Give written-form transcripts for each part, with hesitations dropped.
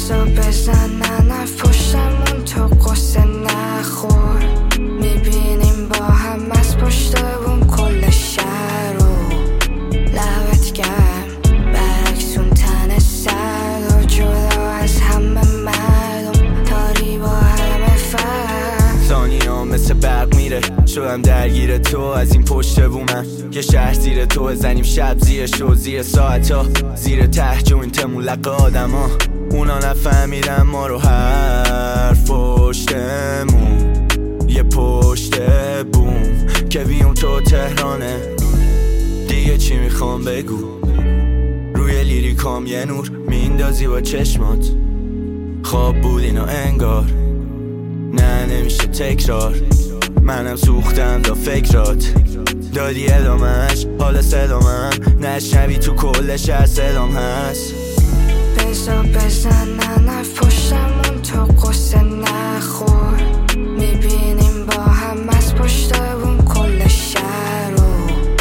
بزا بزنن اف پشتمون تو قصه نخور. میبینیم با هم از پشت بوم کل شهر رو لبت گرم برعکسون تن سر و جدا از همه مردم داری با همه فرق. ثانیه ها مثل برق میره شدم درگیر تو از این پشت بومم. یه شهر زیر تو بزنیم شب زیر شو زیر ساعت ها زیر تحج و این تمولق آدم ها. اونا نفهمیدن ما رو هر پشتمون یه پشت بوم که بیام تو تهرانه. دیگه چی میخوام بگو روی لیریکام یه نور میندازی با چشمات. خواب بود اینو انگار نه نمیشه تکرار. منم سوختم دا فکرات دادی ادامش حالا صدامم نشنوی تو کل شهر صدام هست. بزا بزنن اف پشتمون تو قصه نخور. میبینیم با هم از پشت بوم کل شهر رو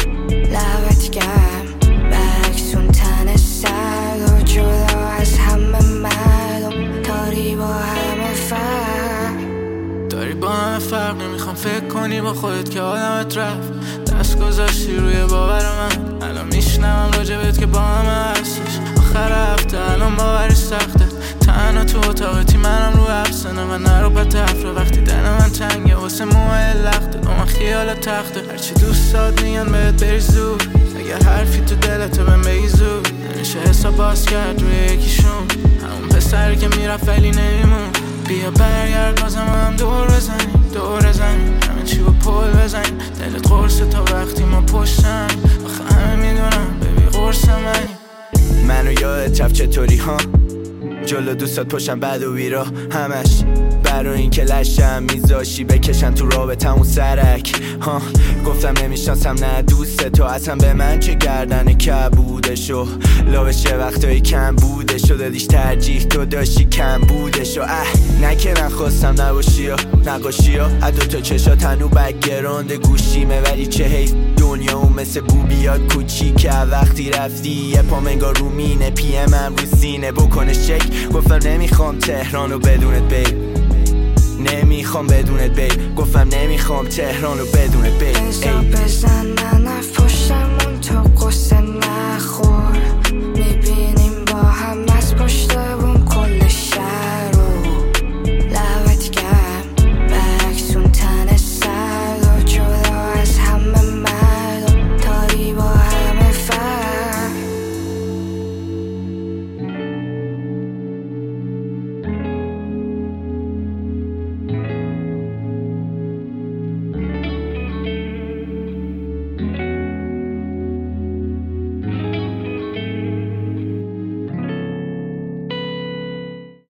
لبت گرم برعکسون تن سر و جدا از همه مردم داری با همه فرق. داری با همه فرق نمیخوام فکر کنی با خودت که آدمت رفت. دست گذاشتی روی باور من الان میشنوم راجبت که با همه هستش. آخر هفته الان باورش سخته تنها تو اتاقتی منم رو افسانه و نرو پت افره وقتی دل من تنگه واسه موه لخته با من خیال تخته. هرچی دوستات میگن بهت بری زود اگه حرفی تو دلته بهم بگی زود نمیشه حساب باز کرد روی یکیشون همون پسری که میرفت ولی نمیمون. بیا برگرد بازم هم دور بزنیم همه چی با پل بزنیم. دلت قرصه تا وقتی ما پشتم آخه همه میدونم ببی قرص منو یاد چف چطوری ها جلو دوستات پشتم بد و بیرا همش برا این که لشم میذاشی بکشم تو رابطمون سرک ها. گفتم نمیشناسم نه دوست تو اصلا به من چه گردن کبودشو لابش یه وقتایی کم بودشو دادیش ترجیح تو داشتی کم بودشو نه که نخواستم نباشی ها نقاشی ها از دوتا چشا تنو بگرانده گوشیمه ولی چه حیف دنیا اون مثل بوبیات کوچیکه. وقتی رفتی یه پام انگار رو مینه پیم هم رو سینه بکنش چک. گفتم نمیخوام تهرانو بدونت بی نمیخوام بدونت بی گفتم نمیخوام تهرانو بدونت بی. بزا بزنن اف پشتمون تو قصه